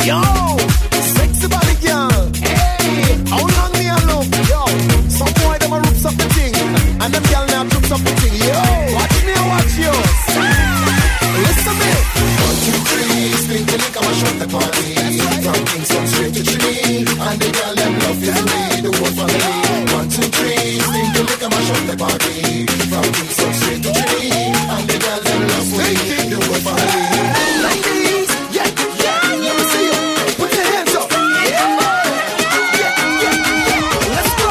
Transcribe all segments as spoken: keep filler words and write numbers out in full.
Yo, sexy body girl. Hey, how long me alone? Yo, some boy them a roots up the thing, and them girl now roots up the thing. Yo, watch me and watch you. Listen me. One, two, three, spin the link, I'ma shut the party. From Kingston straight to Trinity, and the girl them love is me, the whole family. One, two, three, spin the link, I'ma shut the party. From Kingston straight to Trinity, and the girl them love me, the whole family. Ladies, yeah, yeah, let me see you. Put your hands up. Yeah, yeah, yeah, yeah. Let's go.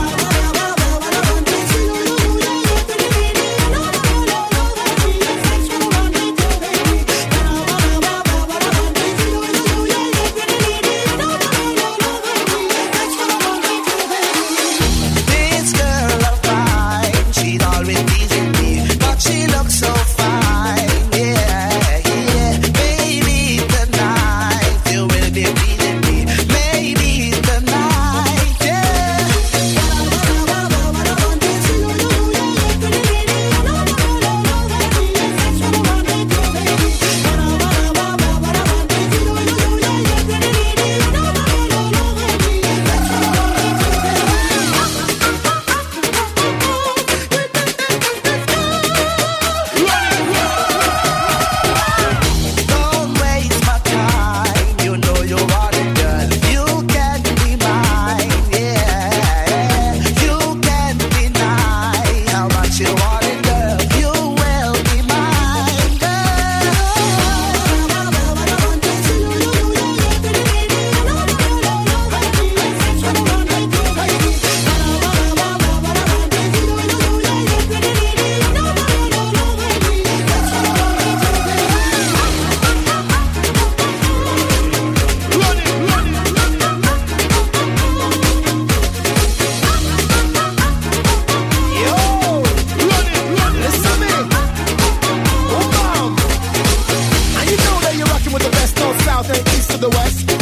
This girl of mine, she'd always pleasing me, but she looks so fine, yeah, yeah. Maybe tonight you will be pleasing me. Maybe tonight, yeah. Don't waste my time. You know you want it, girl. You can be mine, yeah. You can't deny how much you want it, girl. You will be mine, girl. Yo, listen me. Boom, bam. And you know that you're rocking with the best north, south, and east to the west.